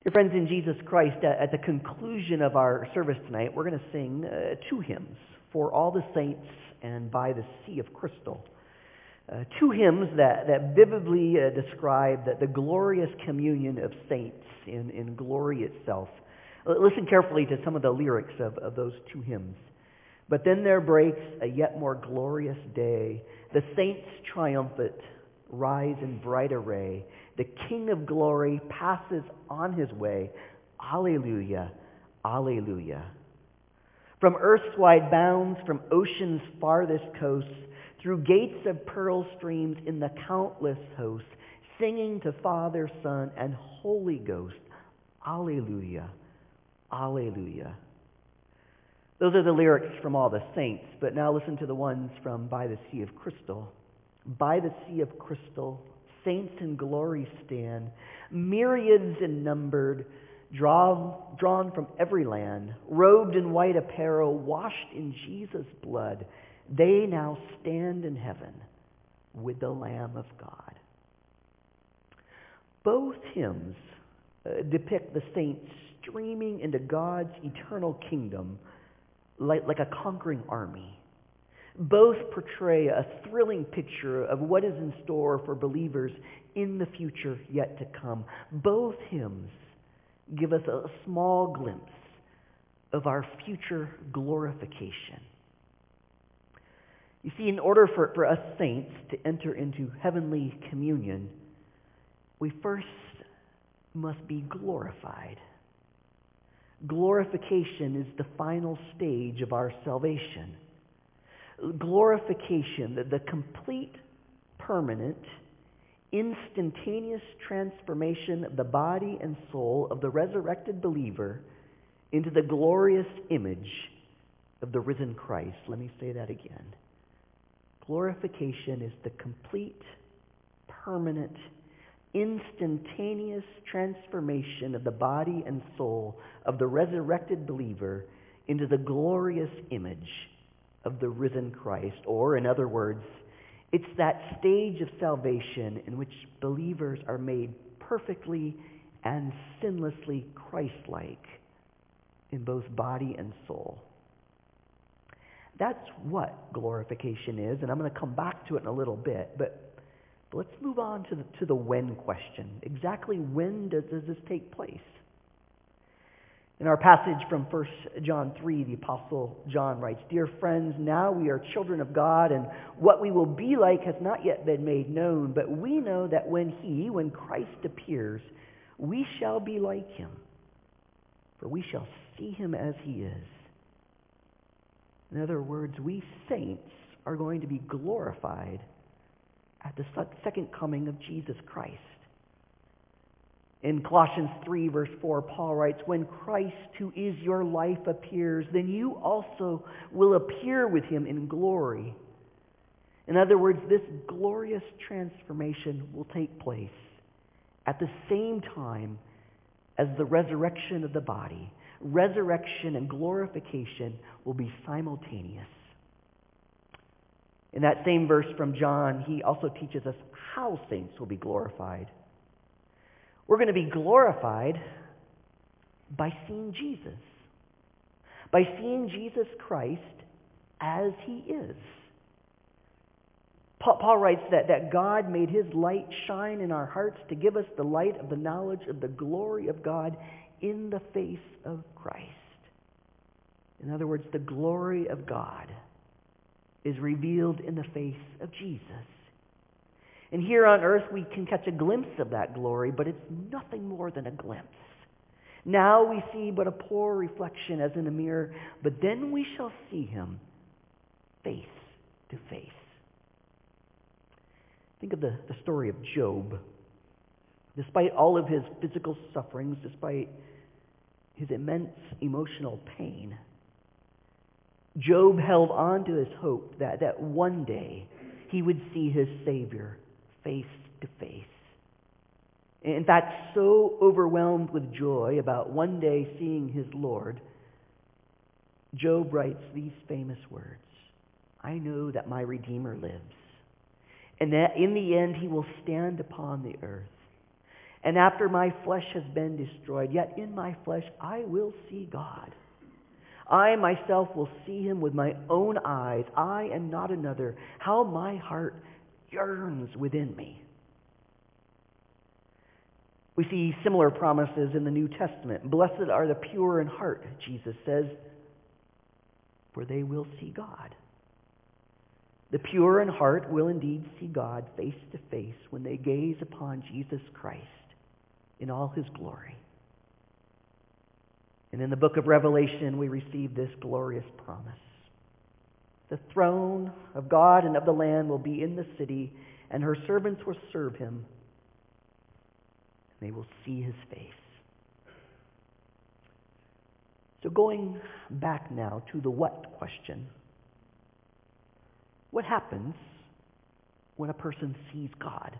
Dear friends in Jesus Christ, at the conclusion of our service tonight, we're going to sing two hymns, For All the Saints and By the Sea of Crystal. Two hymns that vividly describe the glorious communion of saints in glory itself. Listen carefully to some of the lyrics of those two hymns. But then there breaks a yet more glorious day. The saints triumphant rise in bright array. The King of glory passes on his way. Alleluia, alleluia. From earth's wide bounds, from ocean's farthest coasts, through gates of pearl streams in the countless host, singing to Father, Son, and Holy Ghost. Alleluia, alleluia. Those are the lyrics from All the Saints, but now listen to the ones from By the Sea of Crystal. By the Sea of Crystal, saints in glory stand, myriads in numbered, drawn from every land, robed in white apparel, washed in Jesus' blood. They now stand in heaven with the Lamb of God. Both hymns depict the saints streaming into God's eternal kingdom like a conquering army. Both portray a thrilling picture of what is in store for believers in the future yet to come. Both hymns give us a small glimpse of our future glorification. You see, in order for us saints to enter into heavenly communion, we first must be glorified. Glorification is the final stage of our salvation. Glorification, the complete, permanent, instantaneous transformation of the body and soul of the resurrected believer into the glorious image of the risen Christ. Let me say that again. Glorification is the complete, permanent, instantaneous transformation of the body and soul of the resurrected believer into the glorious image of the risen Christ. Or, in other words, it's that stage of salvation in which believers are made perfectly and sinlessly Christ-like in both body and soul. That's what glorification is, and I'm going to come back to it in a little bit, but let's move on to the when question. Exactly when does this take place? In our passage from 1 John 3, the Apostle John writes, Dear friends, now we are children of God, and what we will be like has not yet been made known, but we know that when Christ appears, we shall be like him, for we shall see him as he is. In other words, we saints are going to be glorified at the second coming of Jesus Christ. In Colossians 3, verse 4, Paul writes, When Christ, who is your life, appears, then you also will appear with him in glory. In other words, this glorious transformation will take place at the same time as the resurrection of the body. Resurrection and glorification will be simultaneous. In that same verse from John, he also teaches us how saints will be glorified. We're going to be glorified by seeing Jesus. By seeing Jesus Christ as he is. Paul writes that God made his light shine in our hearts to give us the light of the knowledge of the glory of God in the face of Christ. In other words, the glory of God is revealed in the face of Jesus. And here on earth we can catch a glimpse of that glory, but it's nothing more than a glimpse. Now we see but a poor reflection as in a mirror, but then we shall see him face to face. Think of the story of Job. Despite all of his physical sufferings, despite his immense emotional pain, Job held on to his hope that one day he would see his Savior face to face. In fact, so overwhelmed with joy about one day seeing his Lord, Job writes these famous words, I know that my Redeemer lives, and that in the end he will stand upon the earth. And after my flesh has been destroyed, yet in my flesh I will see God. I myself will see him with my own eyes, I and not another. How my heart yearns within me. We see similar promises in the New Testament. Blessed are the pure in heart, Jesus says, for they will see God. The pure in heart will indeed see God face to face when they gaze upon Jesus Christ in all his glory. And in the book of Revelation, we receive this glorious promise. The throne of God and of the Lamb will be in the city, and her servants will serve him. They will see his face. So going back now to the what question. What happens when a person sees God?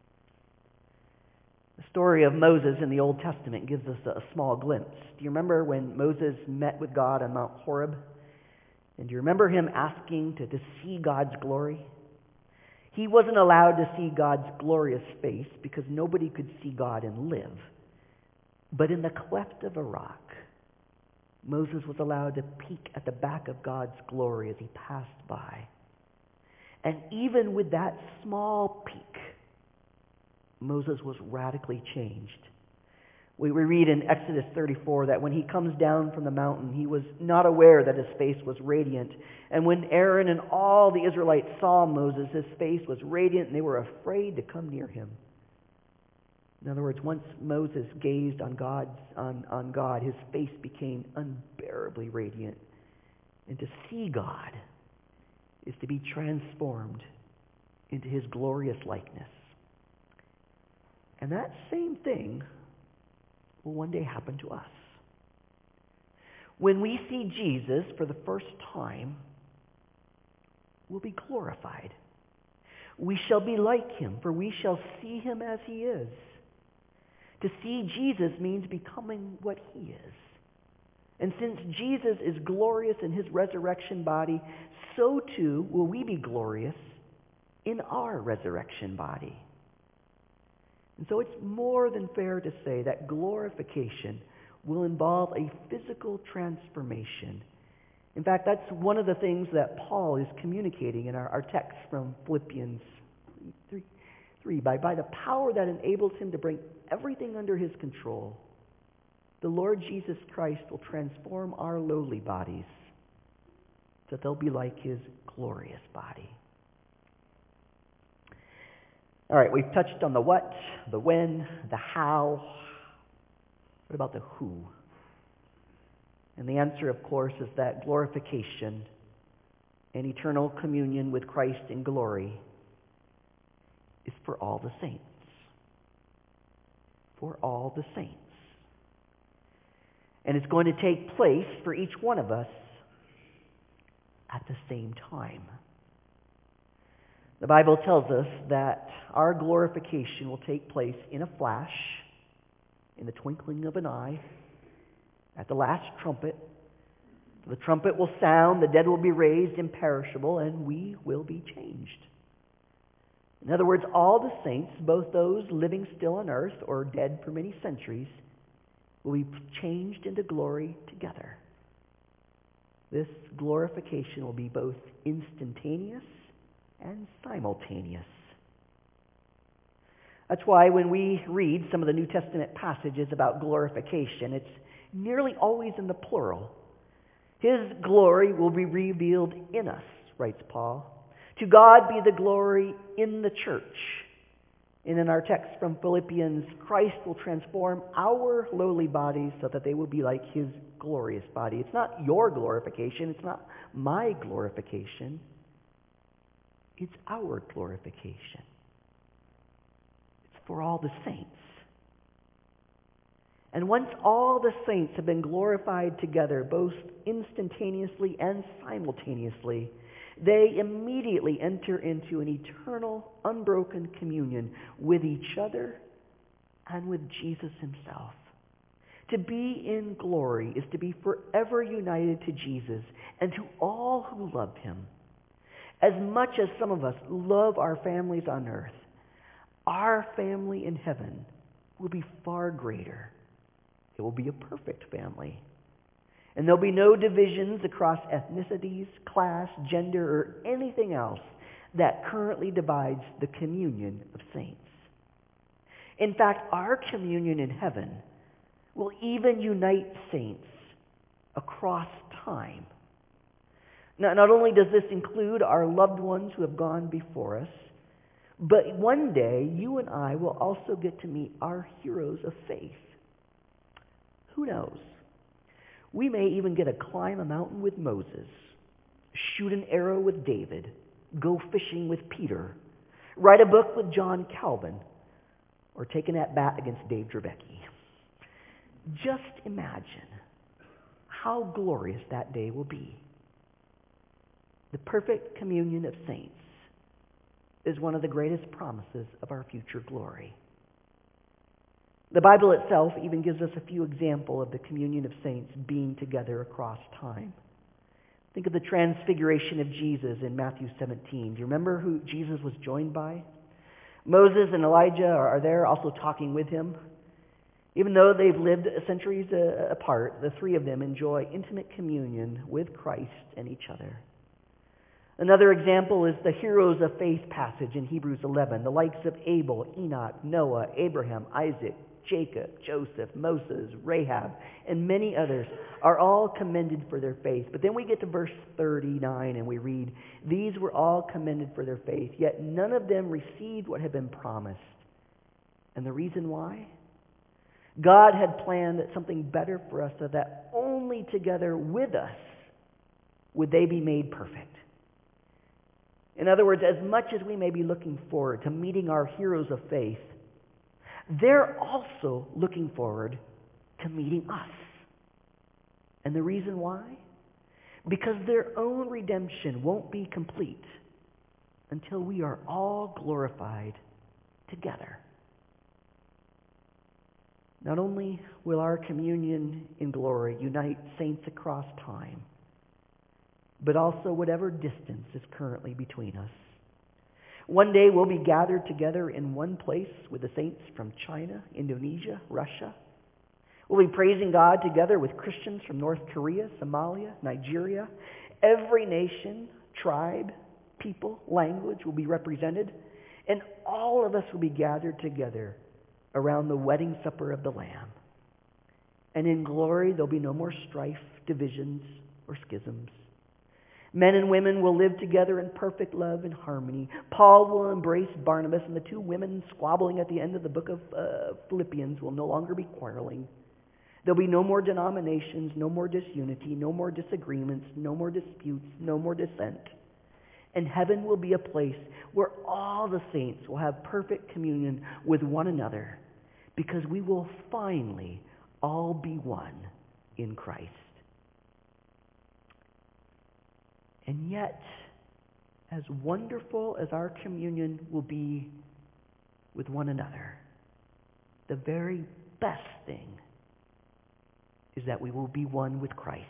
The story of Moses in the Old Testament gives us a small glimpse. Do you remember when Moses met with God on Mount Horeb? And do you remember him asking to see God's glory? He wasn't allowed to see God's glorious face because nobody could see God and live. But in the cleft of a rock, Moses was allowed to peek at the back of God's glory as he passed by. And even with that small peek, Moses was radically changed. We read in Exodus 34 that when he comes down from the mountain, he was not aware that his face was radiant. And when Aaron and all the Israelites saw Moses, his face was radiant, and they were afraid to come near him. In other words, once Moses gazed on God, his face became unbearably radiant. And to see God is to be transformed into his glorious likeness. And that same thing will one day happen to us. When we see Jesus for the first time, we'll be glorified. We shall be like him, for we shall see him as he is. To see Jesus means becoming what he is. And since Jesus is glorious in his resurrection body, so too will we be glorious in our resurrection body. And so it's more than fair to say that glorification will involve a physical transformation. In fact, that's one of the things that Paul is communicating in our text from Philippians 3. By the power that enables him to bring everything under his control, the Lord Jesus Christ will transform our lowly bodies so that they'll be like his glorious body. All right, we've touched on the what, the when, the how. What about the who? And the answer, of course, is that glorification and eternal communion with Christ in glory is for all the saints. For all the saints. And it's going to take place for each one of us at the same time. The Bible tells us that our glorification will take place in a flash, in the twinkling of an eye, at the last trumpet. The trumpet will sound, the dead will be raised imperishable, and we will be changed. In other words, all the saints, both those living still on earth or dead for many centuries, will be changed into glory together. This glorification will be both instantaneous and simultaneous. That's why when we read some of the New Testament passages about glorification, it's nearly always in the plural. His glory will be revealed in us, writes Paul. To God be the glory in the church. And in our text from Philippians, Christ will transform our lowly bodies so that they will be like his glorious body. It's not your glorification. It's not my glorification. It's our glorification. It's for all the saints. And once all the saints have been glorified together, both instantaneously and simultaneously, they immediately enter into an eternal, unbroken communion with each other and with Jesus himself. To be in glory is to be forever united to Jesus and to all who love him. As much as some of us love our families on earth, our family in heaven will be far greater. It will be a perfect family. And there'll be no divisions across ethnicities, class, gender, or anything else that currently divides the communion of saints. In fact, our communion in heaven will even unite saints across time. Now, not only does this include our loved ones who have gone before us, but one day you and I will also get to meet our heroes of faith. Who knows? We may even get to climb a mountain with Moses, shoot an arrow with David, go fishing with Peter, write a book with John Calvin, or take an at-bat against Dave Dravecky. Just imagine how glorious that day will be. The perfect communion of saints is one of the greatest promises of our future glory. The Bible itself even gives us a few examples of the communion of saints being together across time. Think of the transfiguration of Jesus in Matthew 17. Do you remember who Jesus was joined by? Moses and Elijah are there also talking with him. Even though they've lived centuries apart, the three of them enjoy intimate communion with Christ and each other. Another example is the heroes of faith passage in Hebrews 11, the likes of Abel, Enoch, Noah, Abraham, Isaac, Jacob, Joseph, Moses, Rahab, and many others are all commended for their faith. But then we get to verse 39 and we read, "These were all commended for their faith, yet none of them received what had been promised." And the reason why? God had planned something better for us so that only together with us would they be made perfect. In other words, as much as we may be looking forward to meeting our heroes of faith, they're also looking forward to meeting us. And the reason why? Because their own redemption won't be complete until we are all glorified together. Not only will our communion in glory unite saints across time, but also whatever distance is currently between us. One day we'll be gathered together in one place with the saints from China, Indonesia, Russia. We'll be praising God together with Christians from North Korea, Somalia, Nigeria. Every nation, tribe, people, language will be represented, and all of us will be gathered together around the wedding supper of the Lamb. And in glory there'll be no more strife, divisions, or schisms. Men and women will live together in perfect love and harmony. Paul will embrace Barnabas, and the two women squabbling at the end of the book of Philippians will no longer be quarreling. There'll be no more denominations, no more disunity, no more disagreements, no more disputes, no more dissent. And heaven will be a place where all the saints will have perfect communion with one another, because we will finally all be one in Christ. And yet, as wonderful as our communion will be with one another, the very best thing is that we will be one with Christ.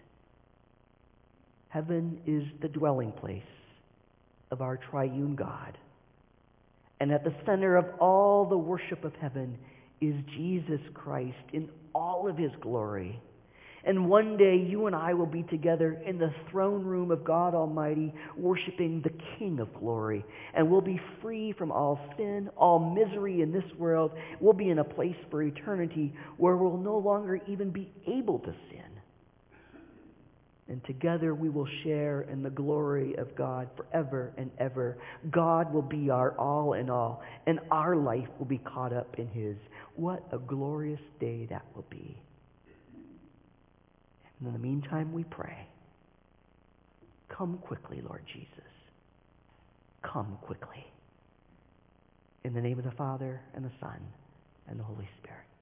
Heaven is the dwelling place of our triune God. And at the center of all the worship of heaven is Jesus Christ in all of his glory. And one day you and I will be together in the throne room of God Almighty, worshiping the King of glory. And we'll be free from all sin, all misery in this world. We'll be in a place for eternity where we'll no longer even be able to sin. And together we will share in the glory of God forever and ever. God will be our all in all, and our life will be caught up in his. What a glorious day that will be. And in the meantime, we pray, come quickly, Lord Jesus. Come quickly. In the name of the Father, and the Son, and the Holy Spirit.